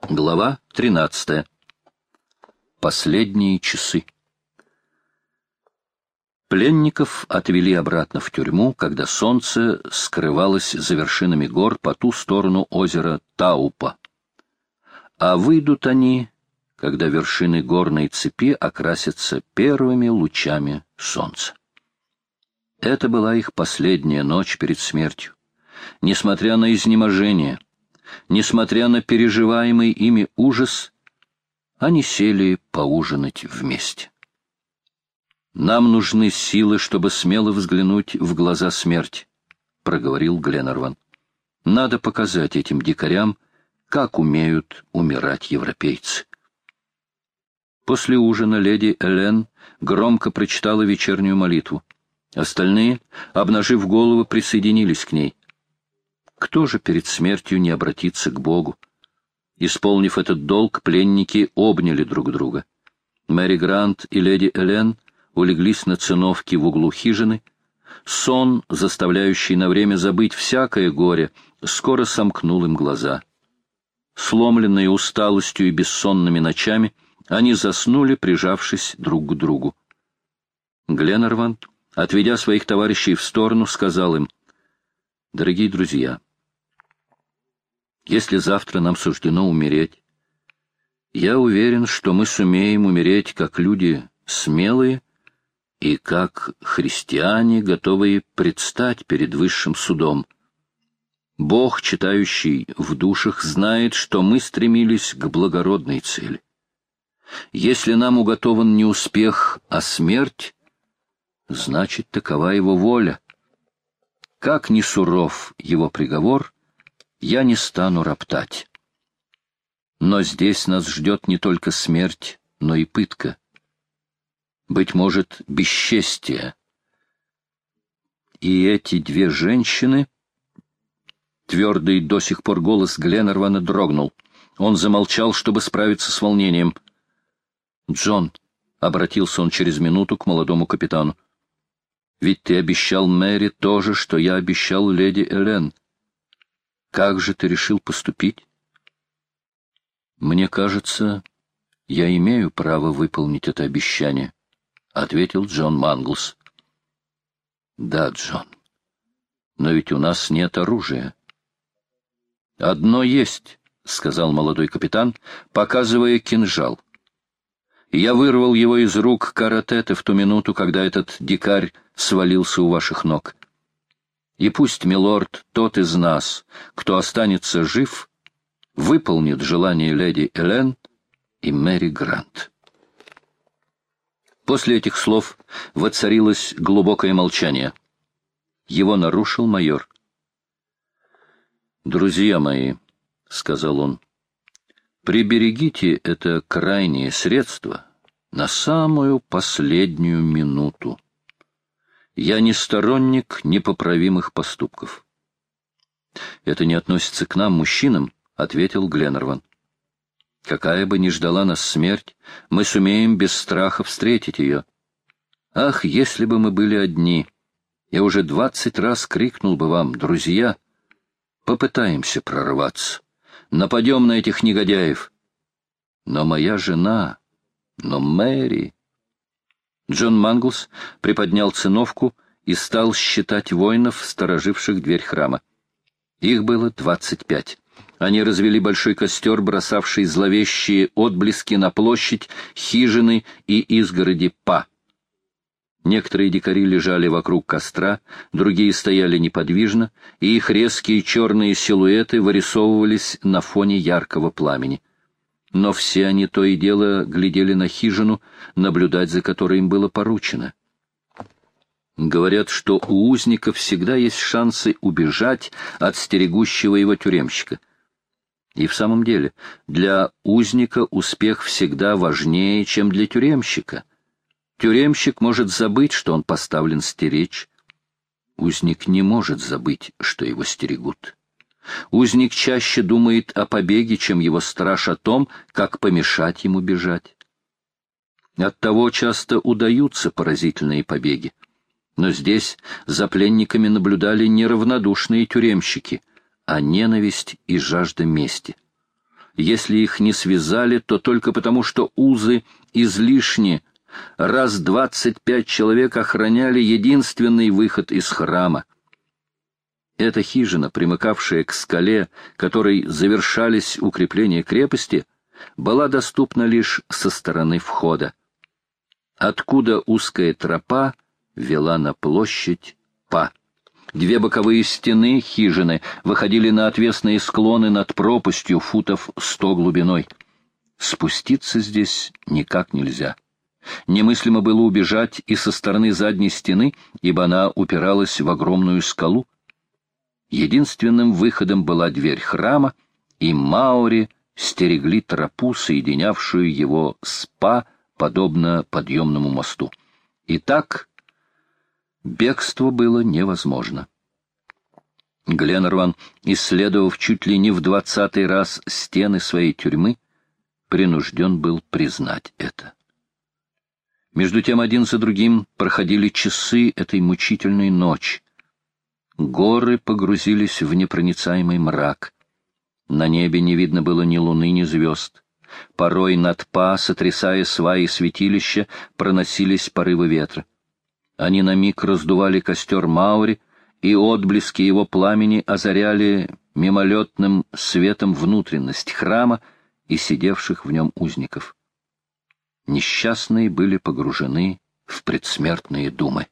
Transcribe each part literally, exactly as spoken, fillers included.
Глава тринадцатая. Последние часы. Пленников отвели обратно в тюрьму, когда солнце скрывалось за вершинами гор по ту сторону озера Таупа. А выйдут они, когда вершины горной цепи окрасятся первыми лучами солнца. Это была их последняя ночь перед смертью. Несмотря на изнеможение, несмотря на переживаемый ими ужас, они сели поужинать вместе. «Нам нужны силы, чтобы смело взглянуть в глаза смерти», — проговорил Гленарван. «Надо показать этим дикарям, как умеют умирать европейцы». После ужина леди Элен громко прочитала вечернюю молитву. Остальные, обнажив головы, присоединились к ней. Кто же перед смертью не обратится к Богу? Исполнив этот долг, пленники обняли друг друга. Мэри Грант и леди Элен улеглись на циновке в углу хижины. Сон, заставляющий на время забыть всякое горе, скоро сомкнул им глаза. Сломленные усталостью и бессонными ночами, они заснули, прижавшись друг к другу. Гленарван, отведя своих товарищей в сторону, сказал им: «Дорогие друзья, если завтра нам суждено умереть, я уверен, что мы сумеем умереть как люди смелые и как христиане, готовые предстать перед высшим судом. Бог, читающий в душах, знает, что мы стремились к благородной цели. Если нам уготован не успех, а смерть, значит, такова его воля. Как ни суров его приговор, я не стану роптать. Но здесь нас ждет не только смерть, но и пытка. Быть может, бесчестие. И эти две женщины...» Твердый до сих пор голос Гленарвана дрогнул. Он замолчал, чтобы справиться с волнением. «Джон», — обратился он через минуту к молодому капитану, — «ведь ты обещал Мэри то же, что я обещал леди Элен. Как же ты решил поступить?» «Мне кажется, я имею право выполнить это обещание», — ответил Джон Манглс. «Да, Джон, но ведь у нас нет оружия». «Одно есть», — сказал молодой капитан, показывая кинжал. «Я вырвал его из рук Каратета в ту минуту, когда этот дикарь свалился у ваших ног. И пусть, милорд, тот из нас, кто останется жив, выполнит желание леди Элен и Мэри Грант». После этих слов воцарилось глубокое молчание. Его нарушил майор. «Друзья мои», — сказал он, — «приберегите это крайнее средство на самую последнюю минуту. Я не сторонник непоправимых поступков». «Это не относится к нам, мужчинам», — ответил Гленарван. «Какая бы ни ждала нас смерть, мы сумеем без страха встретить ее. Ах, если бы мы были одни! Я уже двадцать раз крикнул бы вам: друзья, попытаемся прорваться, нападем на этих негодяев. Но моя жена, но Мэри...» Джон Манглс приподнял циновку и стал считать воинов, стороживших дверь храма. Их было двадцать пять. Они развели большой костер, бросавший зловещие отблески на площадь, хижины и изгороди Па. Некоторые дикари лежали вокруг костра, другие стояли неподвижно, и их резкие черные силуэты вырисовывались на фоне яркого пламени. Но все они то и дело глядели на хижину, наблюдать за которой им было поручено. Говорят, что у узника всегда есть шансы убежать от стерегущего его тюремщика. И в самом деле, для узника успех всегда важнее, чем для тюремщика. Тюремщик может забыть, что он поставлен стеречь. Узник не может забыть, что его стерегут. Узник чаще думает о побеге, чем его страж о том, как помешать ему бежать. Оттого часто удаются поразительные побеги. Но здесь за пленниками наблюдали не равнодушные тюремщики, а ненависть и жажда мести. Если их не связали, то только потому, что узы излишни. Раз двадцать пять человек охраняли единственный выход из храма. Эта хижина, примыкавшая к скале, которой завершались укрепления крепости, была доступна лишь со стороны входа, откуда узкая тропа вела на площадь Па. Две боковые стены хижины выходили на отвесные склоны над пропастью футов сто глубиной. Спуститься здесь никак нельзя. Немыслимо было убежать и со стороны задней стены, ибо она упиралась в огромную скалу. Единственным выходом была дверь храма, и маори стерегли тропу, соединявшую его с Па, подобно подъемному мосту. Итак, бегство было невозможно. Гленнерван, исследовав чуть ли не в двадцатый раз стены своей тюрьмы, принужден был признать это. Между тем один за другим проходили часы этой мучительной ночи. Горы погрузились в непроницаемый мрак. На небе не видно было ни луны, ни звезд. Порой над Па, сотрясая сваи святилища, проносились порывы ветра. Они на миг раздували костер Маури, и отблески его пламени озаряли мимолетным светом внутренность храма и сидевших в нем узников. Несчастные были погружены в предсмертные думы.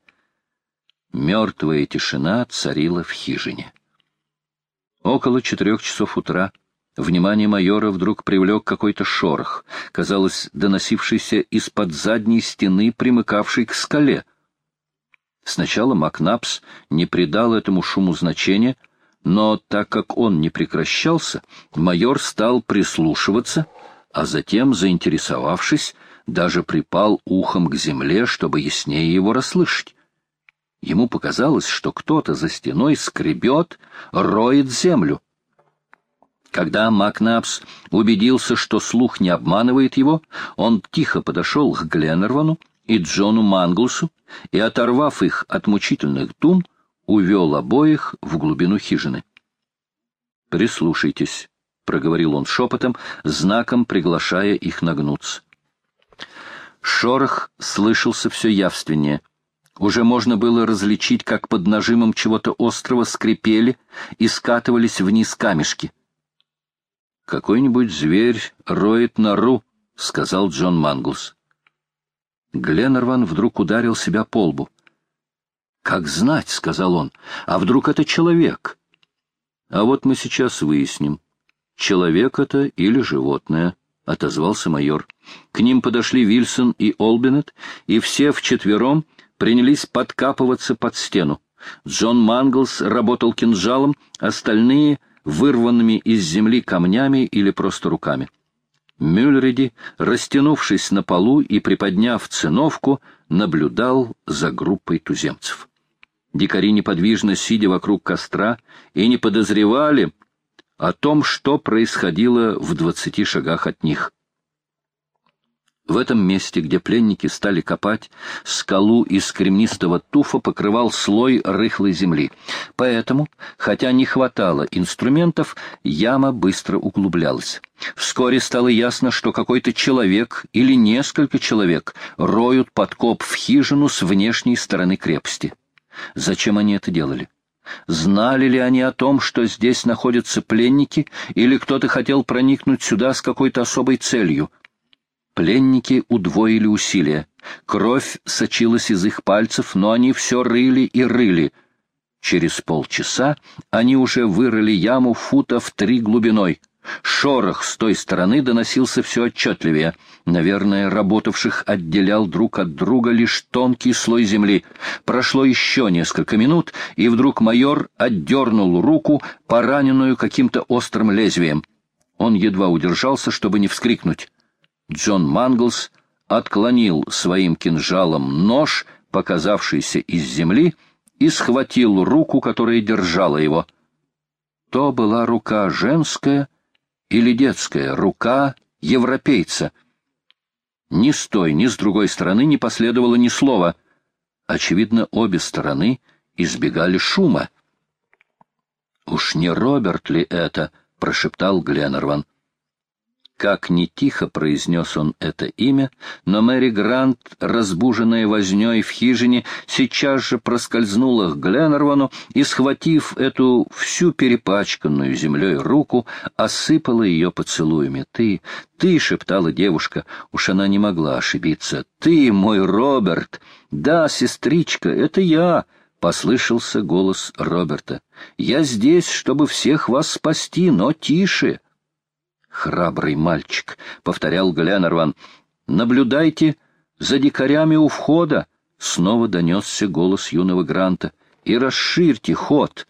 Мертвая тишина царила в хижине. Около четырех часов утра внимание майора вдруг привлек какой-то шорох, казалось, доносившийся из-под задней стены, примыкавшей к скале. Сначала Макнапс не придал этому шуму значения, но так как он не прекращался, майор стал прислушиваться, а затем, заинтересовавшись, даже припал ухом к земле, чтобы яснее его расслышать. Ему показалось, что кто-то за стеной скребет, роет землю. Когда Макнапс убедился, что слух не обманывает его, он тихо подошел к Гленнервану и Джону Манглсу и, оторвав их от мучительных дум, увел обоих в глубину хижины. «Прислушайтесь», — проговорил он шепотом, знаком приглашая их нагнуться. Шорох слышался все явственнее. Уже можно было различить, как под нажимом чего-то острого скрипели и скатывались вниз камешки. «Какой-нибудь зверь роет нору», — сказал Джон Манглс. Гленнерван вдруг ударил себя по лбу. «Как знать», — сказал он, — «а вдруг это человек?» «А вот мы сейчас выясним, человек это или животное», — отозвался майор. К ним подошли Вильсон и Олбинет, и все вчетвером принялись подкапываться под стену. Джон Манглс работал кинжалом, остальные — вырванными из земли камнями или просто руками. Мюллериди, растянувшись на полу и приподняв циновку, наблюдал за группой туземцев. Дикари, неподвижно сидя вокруг костра, и не подозревали о том, что происходило в двадцати шагах от них. В этом месте, где пленники стали копать, скалу из кремнистого туфа покрывал слой рыхлой земли. Поэтому, хотя не хватало инструментов, яма быстро углублялась. Вскоре стало ясно, что какой-то человек или несколько человек роют подкоп в хижину с внешней стороны крепости. Зачем они это делали? Знали ли они о том, что здесь находятся пленники, или кто-то хотел проникнуть сюда с какой-то особой целью? Пленники удвоили усилия. Кровь сочилась из их пальцев, но они все рыли и рыли. Через полчаса они уже вырыли яму футов три глубиной. Шорох с той стороны доносился все отчетливее. Наверное, работавших отделял друг от друга лишь тонкий слой земли. Прошло еще несколько минут, и вдруг майор отдернул руку, пораненную каким-то острым лезвием. Он едва удержался, чтобы не вскрикнуть. Джон Манглс отклонил своим кинжалом нож, показавшийся из земли, и схватил руку, которая держала его. То была рука женская или детская, рука европейца. Ни с той, ни с другой стороны не последовало ни слова. Очевидно, обе стороны избегали шума. «Уж не Роберт ли это?» — прошептал Гленнерван. Как ни тихо произнес он это имя, но Мэри Грант, разбуженная вознёй в хижине, сейчас же проскользнула к Гленнервану и, схватив эту всю перепачканную землей руку, осыпала ее поцелуями. «Ты, ты!» — шептала девушка, уж она не могла ошибиться. «Ты, мой Роберт!» «Да, сестричка, это я!» — послышался голос Роберта. «Я здесь, чтобы всех вас спасти, но тише!» «Храбрый мальчик», — повторял Гленнерван. «Наблюдайте за дикарями у входа», — снова донесся голос юного Гранта. «И расширьте ход».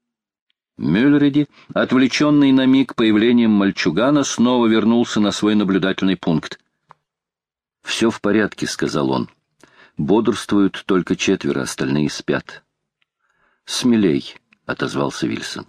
Мюллериди, отвлеченный на миг появлением мальчугана, снова вернулся на свой наблюдательный пункт. «Все в порядке», — сказал он. «Бодрствуют только четверо, остальные спят». «Смелей», — отозвался Вильсон.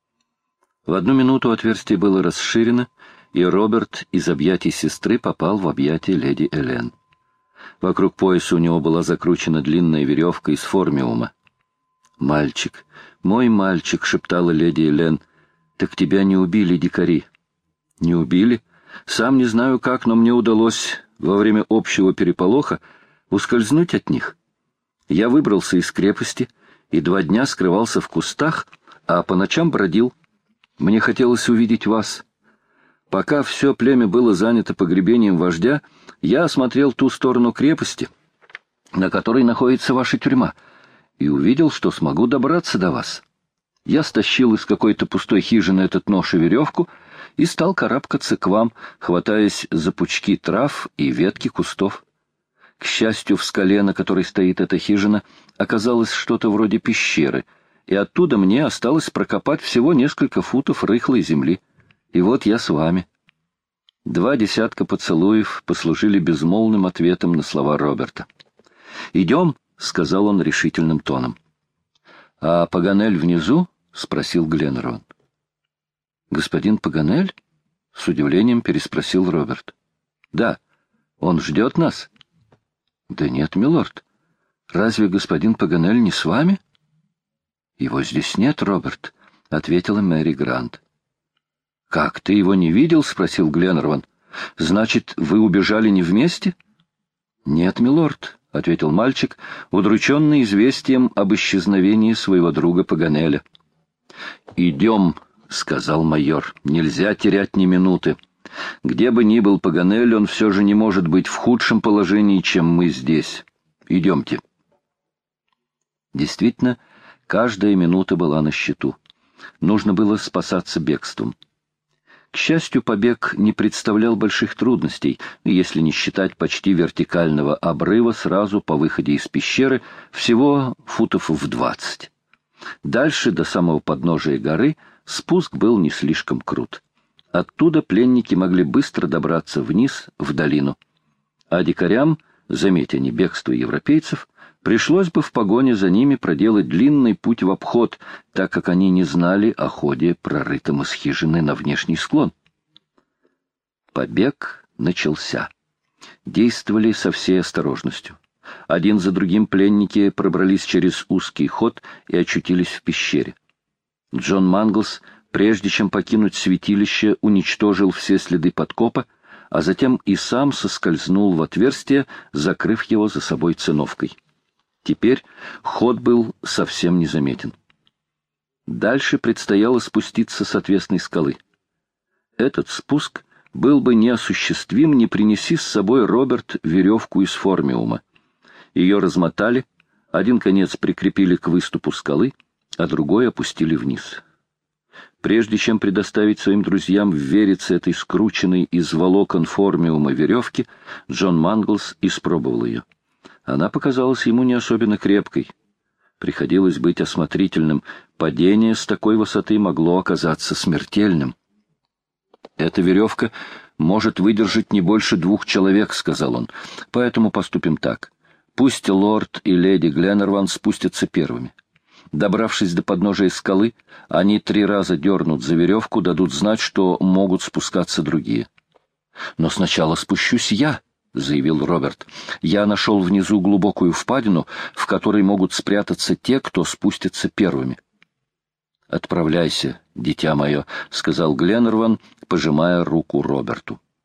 В одну минуту отверстие было расширено, и Роберт из объятий сестры попал в объятия леди Элен. Вокруг пояса у него была закручена длинная веревка из формиума. «Мальчик, мой мальчик», — шептала леди Элен, — «так тебя не убили дикари». «Не убили? Сам не знаю как, но мне удалось во время общего переполоха ускользнуть от них. Я выбрался из крепости и два дня скрывался в кустах, а по ночам бродил. Мне хотелось увидеть вас. Пока все племя было занято погребением вождя, я осмотрел ту сторону крепости, на которой находится ваша тюрьма, и увидел, что смогу добраться до вас. Я стащил из какой-то пустой хижины этот нож и веревку и стал карабкаться к вам, хватаясь за пучки трав и ветки кустов. К счастью, в скале, на которой стоит эта хижина, оказалось что-то вроде пещеры, и оттуда мне осталось прокопать всего несколько футов рыхлой земли. И вот я с вами». Два десятка поцелуев послужили безмолвным ответом на слова Роберта. «Идем», — сказал он решительным тоном. «А Паганель внизу?» — спросил Гленнерван. «Господин Паганель?» — с удивлением переспросил Роберт. «Да. Он ждет нас?» «Да нет, милорд. Разве господин Паганель не с вами?» «Его здесь нет, Роберт», — ответила Мэри Грант. «Как, ты его не видел?» — спросил Гленнерван. «Значит, вы убежали не вместе?» «Нет, милорд», — ответил мальчик, удрученный известием об исчезновении своего друга Паганеля. «Идем», — сказал майор, — «нельзя терять ни минуты. Где бы ни был Паганель, он все же не может быть в худшем положении, чем мы здесь. Идемте». Действительно, каждая минута была на счету. Нужно было спасаться бегством. К счастью, побег не представлял больших трудностей, если не считать почти вертикального обрыва сразу по выходе из пещеры, всего футов в двадцать. Дальше, до самого подножия горы, спуск был не слишком крут. Оттуда пленники могли быстро добраться вниз, в долину. А дикарям, заметя не бегство европейцев, пришлось бы в погоне за ними проделать длинный путь в обход, так как они не знали о ходе, прорытом из хижины на внешний склон. Побег начался. Действовали со всей осторожностью. Один за другим пленники пробрались через узкий ход и очутились в пещере. Джон Манглс, прежде чем покинуть святилище, уничтожил все следы подкопа, а затем и сам соскользнул в отверстие, закрыв его за собой циновкой. Теперь ход был совсем незаметен. Дальше предстояло спуститься с отвесной скалы. Этот спуск был бы неосуществим, не принеси с собой Роберт веревку из формиума. Ее размотали, один конец прикрепили к выступу скалы, а другой опустили вниз. Прежде чем предоставить своим друзьям ввериться этой скрученной из волокон формиума веревки, Джон Манглс испробовал ее. Она показалась ему не особенно крепкой. Приходилось быть осмотрительным. Падение с такой высоты могло оказаться смертельным. «Эта веревка может выдержать не больше двух человек», — сказал он. «Поэтому поступим так. Пусть лорд и леди Гленнерван спустятся первыми. Добравшись до подножия скалы, они три раза дернут за веревку, дадут знать, что могут спускаться другие». «Но сначала спущусь я», — заявил Роберт. «Я нашел внизу глубокую впадину, в которой могут спрятаться те, кто спустится первыми». «Отправляйся, дитя мое», — сказал Гленнерван, пожимая руку Роберту.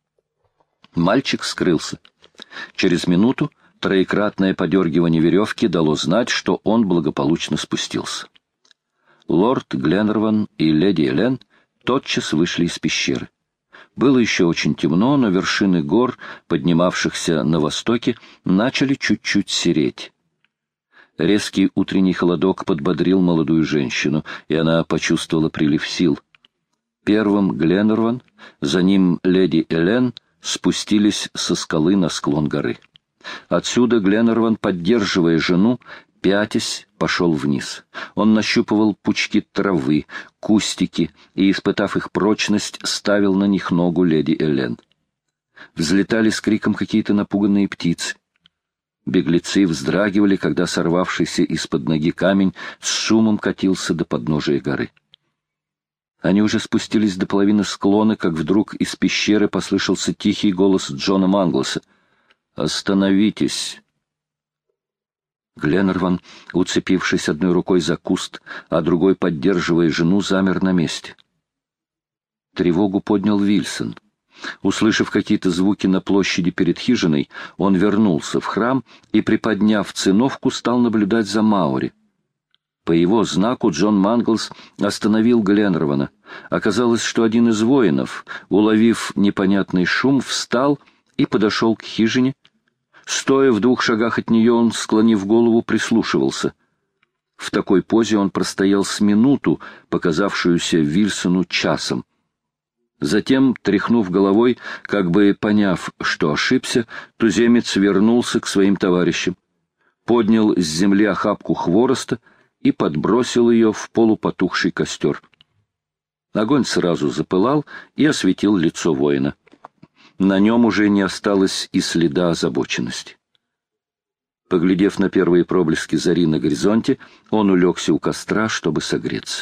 Мальчик скрылся. Через минуту троекратное подергивание веревки дало знать, что он благополучно спустился. Лорд Гленнерван и леди Элен тотчас вышли из пещеры. Было еще очень темно, но вершины гор, поднимавшихся на востоке, начали чуть-чуть сереть. Резкий утренний холодок подбодрил молодую женщину, и она почувствовала прилив сил. Первым Гленнерван, за ним леди Элен, спустились со скалы на склон горы. Отсюда Гленнерван, поддерживая жену, пятясь, пошел вниз. Он нащупывал пучки травы, кустики и, испытав их прочность, ставил на них ногу леди Элен. Взлетали с криком какие-то напуганные птицы. Беглецы вздрагивали, когда сорвавшийся из-под ноги камень с шумом катился до подножия горы. Они уже спустились до половины склона, как вдруг из пещеры послышался тихий голос Джона Манглса. «Остановитесь!» Гленнерван, уцепившись одной рукой за куст, а другой, поддерживая жену, замер на месте. Тревогу поднял Вильсон. Услышав какие-то звуки на площади перед хижиной, он вернулся в храм и, приподняв циновку, стал наблюдать за Маури. По его знаку Джон Манглс остановил Гленнервана. Оказалось, что один из воинов, уловив непонятный шум, встал и подошел к хижине. Стоя в двух шагах от нее, он, склонив голову, прислушивался. В такой позе он простоял с минуту, показавшуюся Вильсону часом. Затем, тряхнув головой, как бы поняв, что ошибся, туземец вернулся к своим товарищам, поднял с земли охапку хвороста и подбросил ее в полупотухший костер. Огонь сразу запылал и осветил лицо воина. На нем уже не осталось и следа озабоченности. Поглядев на первые проблески зари на горизонте, он улегся у костра, чтобы согреться.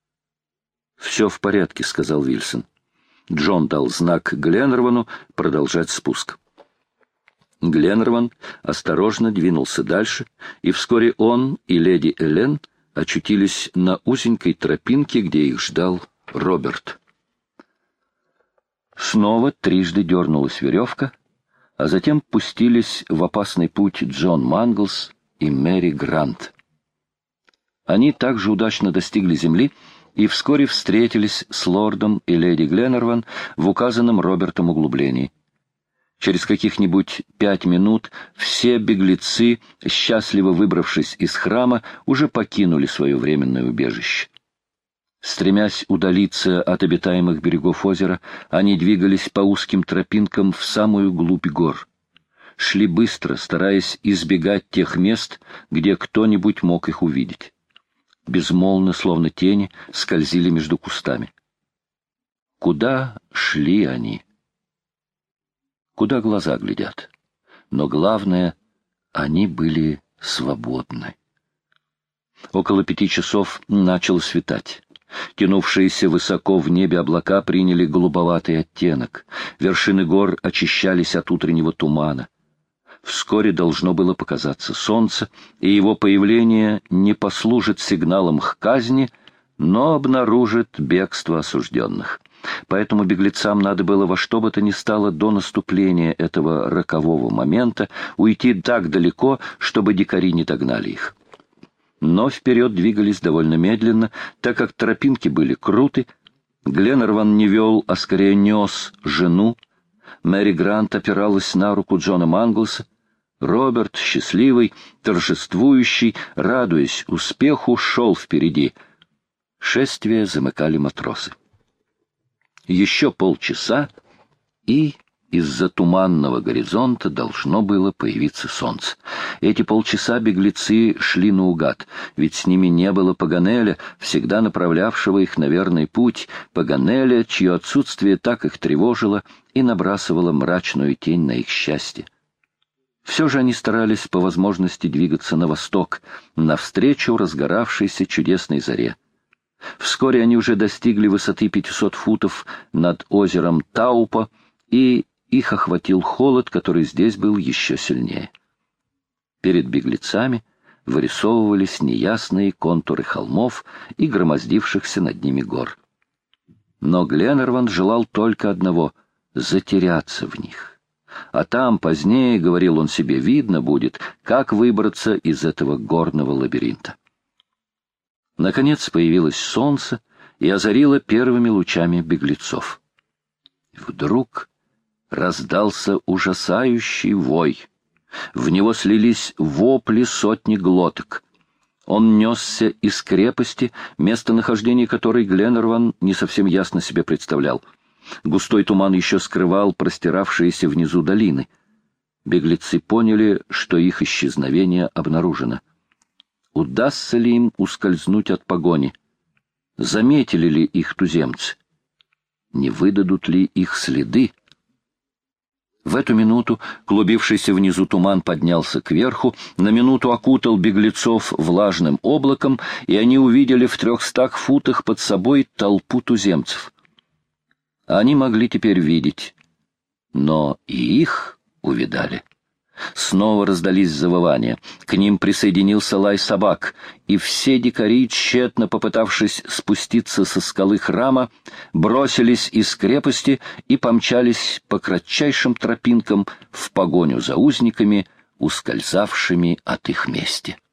«Все в порядке», — сказал Вильсон. Джон дал знак Гленнервану продолжать спуск. Гленнерван осторожно двинулся дальше, и вскоре он и леди Элен очутились на узенькой тропинке, где их ждал Роберт. Снова трижды дернулась веревка, а затем пустились в опасный путь Джон Манглс и Мэри Грант. Они также удачно достигли земли и вскоре встретились с лордом и леди Гленнерван в указанном Робертом углублении. Через каких-нибудь пять минут все беглецы, счастливо выбравшись из храма, уже покинули свое временное убежище. Стремясь удалиться от обитаемых берегов озера, они двигались по узким тропинкам в самую глубь гор. Шли быстро, стараясь избегать тех мест, где кто-нибудь мог их увидеть. Безмолвно, словно тени, скользили между кустами. Куда шли они? Куда глаза глядят? Но главное, они были свободны. Около пяти часов начало светать. Тянувшиеся высоко в небе облака приняли голубоватый оттенок. Вершины гор очищались от утреннего тумана. Вскоре должно было показаться солнце, и его появление не послужит сигналом к казни, но обнаружит бегство осужденных. Поэтому беглецам надо было во что бы то ни стало до наступления этого рокового момента уйти так далеко, чтобы дикари не догнали их. Но вперед двигались довольно медленно, так как тропинки были круты. Гленнерван не вел, а скорее нес жену. Мэри Грант опиралась на руку Джона Манглса. Роберт, счастливый, торжествующий, радуясь успеху, шел впереди. Шествие замыкали матросы. Еще полчаса, и из-за туманного горизонта должно было появиться солнце. Эти полчаса беглецы шли наугад, ведь с ними не было Паганеля, всегда направлявшего их на верный путь, Паганеля, чье отсутствие так их тревожило и набрасывало мрачную тень на их счастье. Все же они старались по возможности двигаться на восток, навстречу разгоравшейся чудесной заре. Вскоре они уже достигли высоты пятисот футов над озером Таупа, и их охватил холод, который здесь был еще сильнее. Перед беглецами вырисовывались неясные контуры холмов и громоздившихся над ними гор. Но Гленнерван желал только одного — затеряться в них. а там позднее, — говорил он себе, — видно будет, как выбраться из этого горного лабиринта. Наконец появилось солнце и озарило первыми лучами беглецов. Вдруг раздался ужасающий вой. В него слились вопли сотни глоток. Он несся из крепости, местонахождение которой Гленнерван не совсем ясно себе представлял. Густой туман еще скрывал простиравшиеся внизу долины. Беглецы поняли, что их исчезновение обнаружено. Удастся ли им ускользнуть от погони? Заметили ли их туземцы? Не выдадут ли их следы? В эту минуту клубившийся внизу туман поднялся кверху, на минуту окутал беглецов влажным облаком, и они увидели в трехстах футах под собой толпу туземцев. Они могли теперь видеть, но и их увидали. Снова раздались завывания, к ним присоединился лай собак, и все дикари, тщетно попытавшись спуститься со скалы храма, бросились из крепости и помчались по кратчайшим тропинкам в погоню за узниками, ускользавшими от их мести.